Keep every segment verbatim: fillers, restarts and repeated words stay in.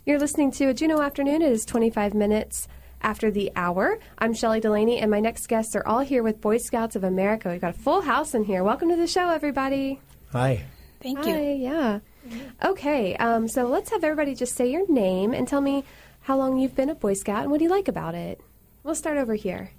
You're listening to a Juneau Afternoon. It is twenty-five minutes after the hour. I'm Shelley Delaney, and my next guests are all here with Boy Scouts of America. We've got a full house in here. Welcome to the show, everybody. Hi. Thank Hi, you. yeah. Okay, um, so let's have everybody just say your name and tell me how long you've been a Boy Scout and what do you like about it. We'll start over here.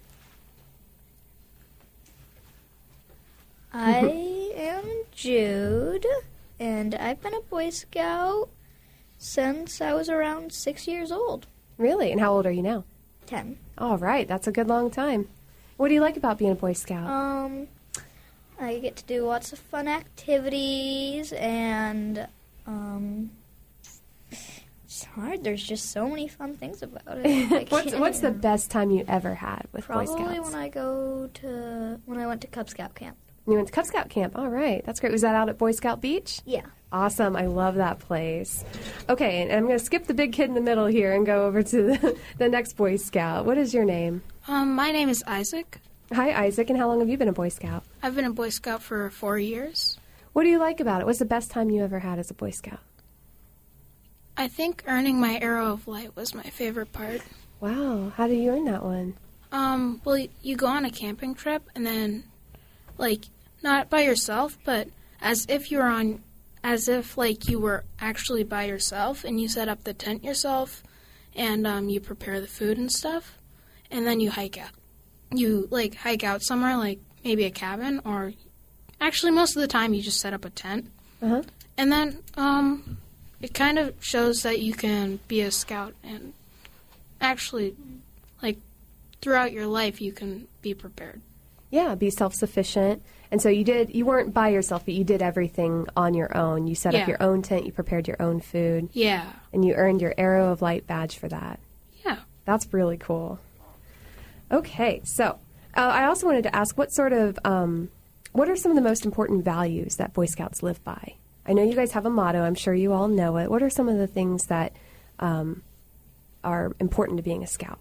I am Jude, and I've been a Boy Scout since I was around six years old. Really? And how old are you now? Ten. All right, that's a good long time. What do you like about being a Boy Scout? Um, I get to do lots of fun activities, and um, it's hard. There's just so many fun things about it. I what's can't what's the even- best time you ever had with Boy Probably Scouts? when I go to when I went to Cub Scout camp. You went to Cub Scout camp. All right, that's great. Was that out at Boy Scout Beach? Yeah. Awesome. I love that place. Okay, and I'm going to skip the big kid in the middle here and go over to the, the next Boy Scout. What is your name? Um, my name is Isaac. Hi, Isaac, and how long have you been a Boy Scout? I've been a Boy Scout for four years. What do you like about it? What's the best time you ever had as a Boy Scout? I think earning my Arrow of Light was my favorite part. Wow, how did you earn that one? Um, well, y- you go on a camping trip, and then, like, not by yourself, but as if you were on, as if, like, you were actually by yourself, and you set up the tent yourself, and um, you prepare the food and stuff, and then you hike out. You, like, hike out somewhere, like maybe a cabin, or actually most of the time you just set up a tent. Uh-huh. And then um, it kind of shows that you can be a scout and actually, like, throughout your life you can be prepared. Yeah, be self-sufficient. And so you did, you weren't by yourself, but you did everything on your own. You set Yeah. up your own tent, you prepared your own food, Yeah. and you earned your Arrow of Light badge for that. Yeah. That's really cool. Okay, so uh, I also wanted to ask, what sort of, um, what are some of the most important values that Boy Scouts live by? I know you guys have a motto. I'm sure you all know it. What are some of the things that um, are important to being a scout?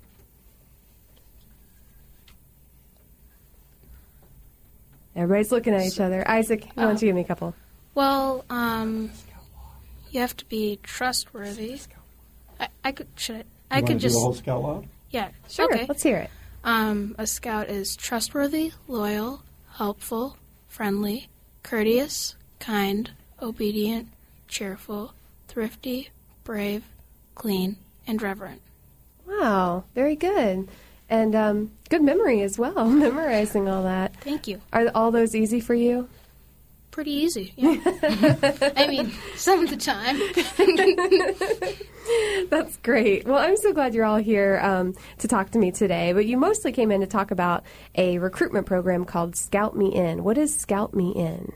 Everybody's looking at each other. Isaac, why don't you give me a couple? Well, um, you have to be trustworthy. I, I could, should I, I You could wanna just, do the whole Scout Law? yeah. Sure, Okay. let's hear it. Um, a scout is trustworthy, loyal, helpful, friendly, courteous, kind, obedient, cheerful, thrifty, brave, clean, and reverent. Wow, very good. And um, good memory as well, memorizing all that. Thank you. Are all those easy for you? Pretty easy, yeah. I mean, some of the time. That's great. Well, I'm so glad you're all here um, to talk to me today. But you mostly came in to talk about a recruitment program called Scout Me In. What is Scout Me In?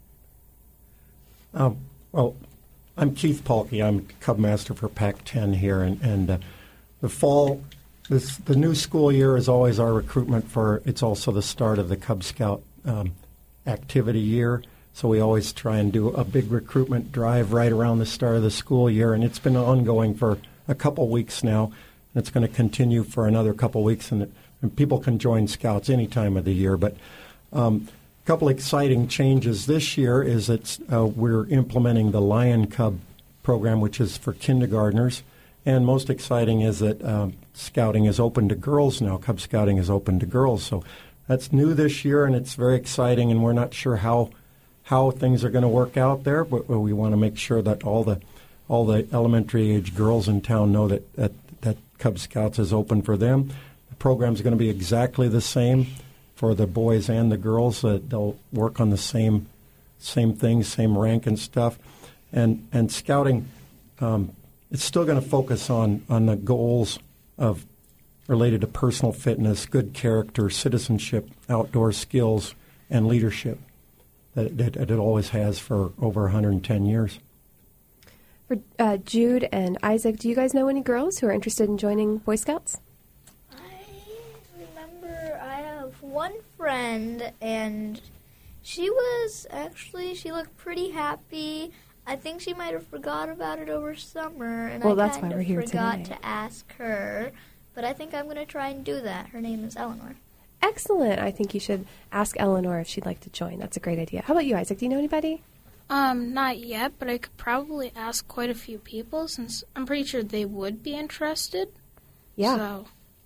Um, well, I'm Keith Paulke. I'm Cub Master for Pac ten here, and, and uh, the fall, this the new school year is always our recruitment for. It's also the start of the Cub Scout um, activity year. So we always try and do a big recruitment drive right around the start of the school year, and it's been ongoing for a couple weeks now. And it's going to continue for another couple weeks, and, and people can join Scouts any time of the year. But um, a couple exciting changes this year is that uh, we're implementing the Lion Cub program, which is for kindergartners. And most exciting is that um, Scouting is open to girls now. Cub Scouting is open to girls. So that's new this year, and it's very exciting, and we're not sure how how things are going to work out there, but we want to make sure that all the all the elementary age girls in town know that, that, that Cub Scouts is open for them. The program is going to be exactly the same for the boys and the girls. Uh, they'll work on the same same things, same rank and stuff. And and Scouting, um, it's still going to focus on, on the goals of related to personal fitness, good character, citizenship, outdoor skills, and leadership. That, that, that it always has for over one hundred ten years. For uh, Jude and Isaac, do you guys know any girls who are interested in joining Boy Scouts? I remember I have one friend, and she was actually, she looked pretty happy. I think she might have forgot about it over summer, and Well, I that's kind why we're of here forgot today. to ask her. But I think I'm going to try and do that. Her name is Eleanor. Excellent. I think you should ask Eleanor if she'd like to join. That's a great idea. How about you, Isaac? Do you know anybody? Um, not yet, but I could probably ask quite a few people since I'm pretty sure they would be interested. Yeah. So.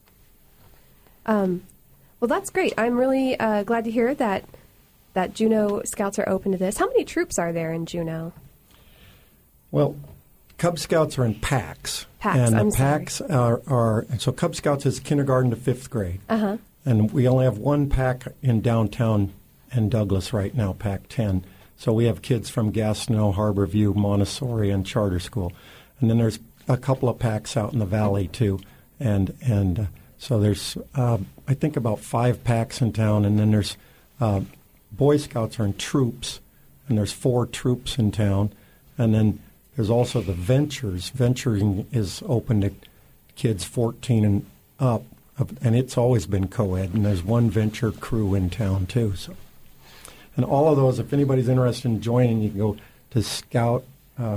Um, well, that's great. I'm really uh, glad to hear that that Juneau Scouts are open to this. How many troops are there in Juneau? Well, Cub Scouts are in packs. Packs, and the I'm sorry. packs are, are and so Cub Scouts is kindergarten to fifth grade. Uh-huh. And we only have one pack in downtown and Douglas right now, Pack ten. So we have kids from Gastineau, Harborview, Montessori, and Charter School. And then there's a couple of packs out in the valley, too. And and uh, so there's, uh, I think, about five packs in town. And then there's uh, Boy Scouts are in troops, and there's four troops in town. And then there's also the Ventures. Venturing is open to kids fourteen and up, and it's always been co-ed. And there's one Venture crew in town, too. So. And all of those, if anybody's interested in joining, you can go to Scout uh,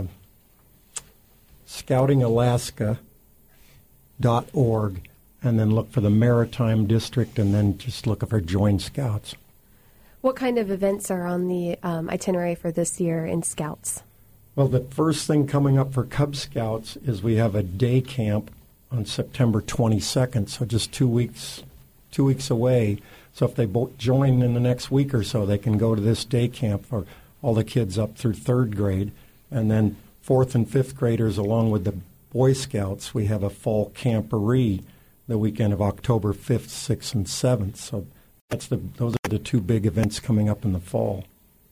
scouting alaska dot org and then look for the Maritime District and then just look for Join Scouts. What kind of events are on the um, itinerary for this year in Scouts? Well, the first thing coming up for Cub Scouts is we have a day camp on September twenty-second, so just two weeks, two weeks away. So if they both join in the next week or so, they can go to this day camp for all the kids up through third grade. And then fourth and fifth graders, along with the Boy Scouts, we have a fall camporee the weekend of October fifth, sixth, and seventh. So that's the those are the two big events coming up in the fall.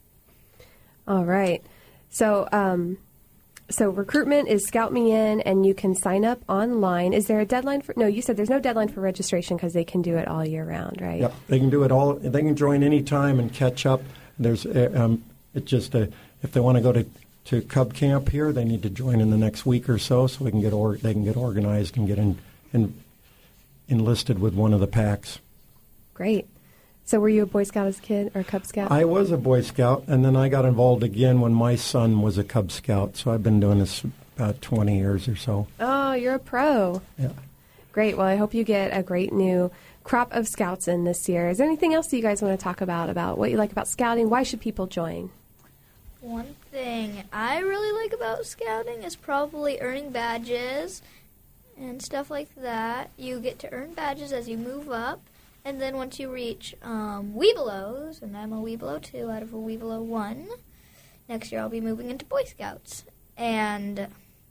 All right. So um, so recruitment is Scout Me In, and you can sign up online. Is there a deadline for? No, you said there's no deadline for registration because they can do it all year round, right? Yep, they can do it all. They can join any time and catch up. There's uh, um, it's just a, if they want to go to, to Cub Camp here, they need to join in the next week or so, so we can get or, they can get organized and get in, in enlisted with one of the packs. Great. So were you a Boy Scout as a kid or a Cub Scout? I was a Boy Scout, and then I got involved again when my son was a Cub Scout. So I've been doing this about twenty years or so. Oh, you're a pro. Yeah. Great. Well, I hope you get a great new crop of Scouts in this year. Is there anything else that you guys want to talk about, about what you like about Scouting? Why should people join? One thing I really like about Scouting is probably earning badges and stuff like that. You get to earn badges as you move up. And then once you reach um, Webelos, and I'm a Webelo two out of a Webelo one, next year I'll be moving into Boy Scouts. And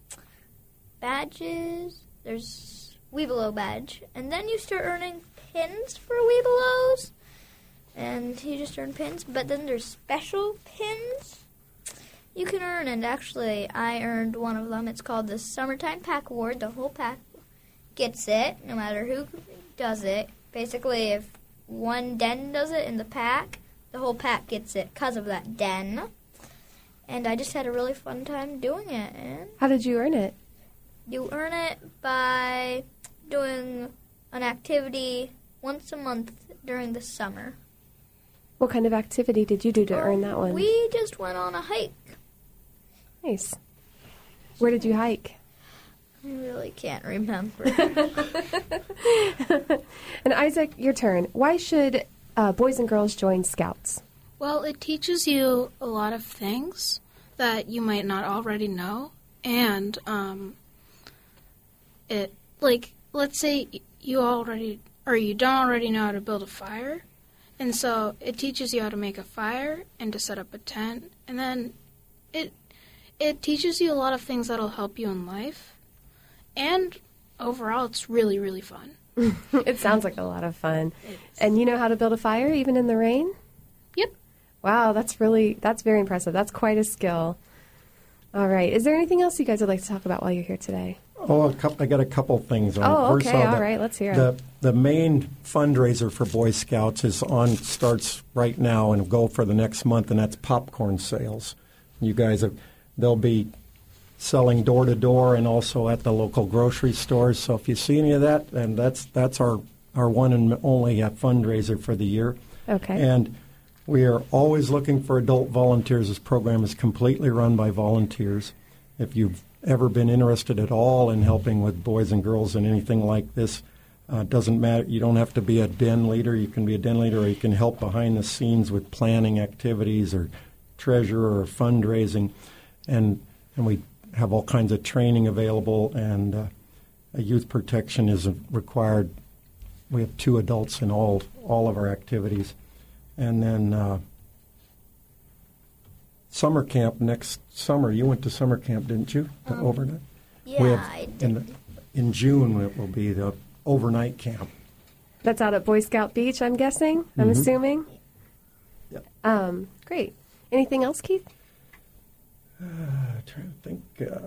badges, there's Webelo badge. And then you start earning pins for Webelos. And you just earn pins. But then there's special pins you can earn. And actually, I earned one of them. It's called the Summertime Pack Award. The whole pack gets it, no matter who does it. Basically, if one den does it in the pack, the whole pack gets it because of that den. And I just had a really fun time doing it. And How did you earn it? you earn it by doing an activity once a month during the summer. What kind of activity did you do to earn that one? We just went on a hike. Nice. Where did you hike? I really can't remember. And Isaac, your turn. Why should uh, boys and girls join Scouts? Well, it teaches you a lot of things that you might not already know. And, um, it, like, let's say you already, or you don't already know how to build a fire. And so it teaches you how to make a fire and to set up a tent. And then it, it teaches you a lot of things that'll help you in life. And overall, it's really, really fun. It sounds like a lot of fun. And you know how to build a fire even in the rain? Yep. Wow, that's really, that's very impressive. That's quite a skill. All right. Is there anything else you guys would like to talk about while you're here today? Oh, a couple, I got a couple things on Oh, it. First okay. of All the, right. Let's hear the, it. The main fundraiser for Boy Scouts is on, starts right now and will go for the next month, and that's popcorn sales. You guys, have, they'll be selling door to door and also at the local grocery stores. So if you see any of that, then that's that's our, our one and only uh, fundraiser for the year. Okay. And we are always looking for adult volunteers. This program is completely run by volunteers. If you've ever been interested at all in helping with boys and girls in anything like this, uh, doesn't matter. You don't have to be a den leader. You can be a den leader, or you can help behind the scenes with planning activities or treasurer or fundraising, and and we have all kinds of training available, and uh, a youth protection is required. We have two adults in all all of our activities, and then uh, summer camp next summer. You went to summer camp, didn't you? The Um, overnight. Yeah, We have I did. in, the, in June it will be the overnight camp. That's out at Boy Scout Beach, I'm guessing. I'm Mhm. assuming. Yep. Um, great. Anything else, Keith? Uh, trying to think. Uh,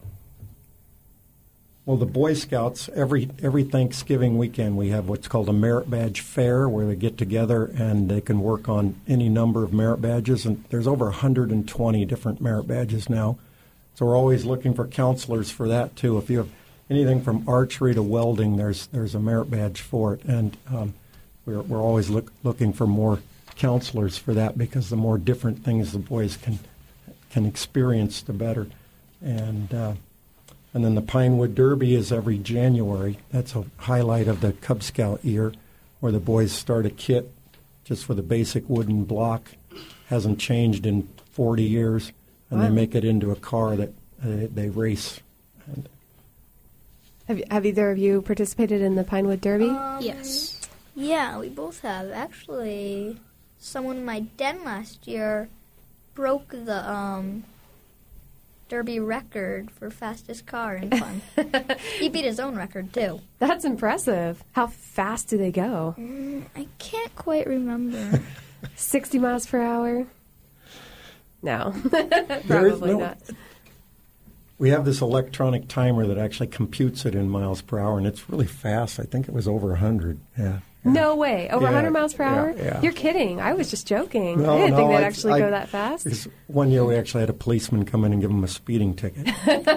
well, the Boy Scouts every every Thanksgiving weekend we have what's called a merit badge fair, where they get together and they can work on any number of merit badges. And there's over one hundred twenty different merit badges now, so we're always looking for counselors for that too. If you have anything from archery to welding, there's there's a merit badge for it, and um, we're we're always look, looking for more counselors for that, because the more different things the boys can can experience, the better. And uh, and then the Pinewood Derby is every January. That's a highlight of the Cub Scout year, where the boys start a kit just with a basic wooden block, hasn't changed in forty years, and Wow. they make it into a car that uh, they race. And Have, have either of you participated in the Pinewood Derby? Um, Yes. Yeah, we both have. Actually, someone in my den last year broke the um, Derby record for fastest car in fun. He beat his own record, too. That's impressive. How fast do they go? Mm, I can't quite remember. sixty miles per hour? No, There is probably no- not. We have this electronic timer that actually computes it in miles per hour, and it's really fast. I think it was over one hundred. Yeah. No way. Over Yeah, one hundred miles per yeah, hour? yeah. You're kidding. I was just joking. No, I didn't think no, they'd I- actually I- go that fast. Because one year we actually had a policeman come in and give him a speeding ticket.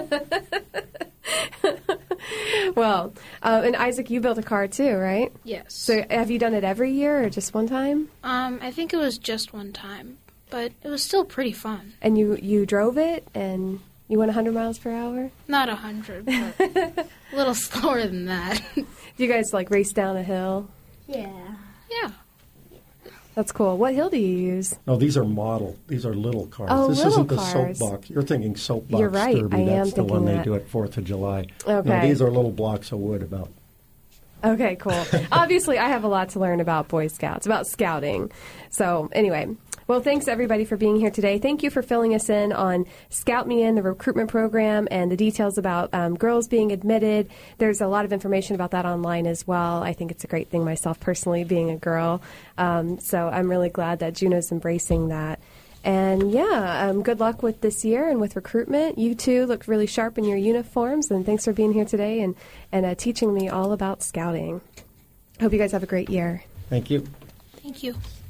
Well, uh, and Isaac, you built a car too, right? Yes. So have you done it every year or just one time? um, I think it was just one time, but it was still pretty fun. And you, you drove it and you went one hundred miles per hour? Not a hundred, but a little slower than that. Do you guys like race down a hill? Yeah. Yeah. That's cool. What hill do you use? No, these are model. These are little cars. Oh, this little isn't the cars. soapbox. You're thinking soapbox You're right. derby. I am That's the thinking one they that. do at Fourth of July. No, Okay. these are little blocks of wood about. Okay, cool. Obviously, I have a lot to learn about Boy Scouts, about scouting. So, anyway, well, thanks everybody for being here today. Thank you for filling us in on Scout Me In, the recruitment program, and the details about um, girls being admitted. There's a lot of information about that online as well. I think it's a great thing myself personally, being a girl. Um, so I'm really glad that Juno's embracing that. And yeah, um, good luck with this year and with recruitment. You two look really sharp in your uniforms, and thanks for being here today and, and uh, teaching me all about scouting. Hope you guys have a great year. Thank you. Thank you.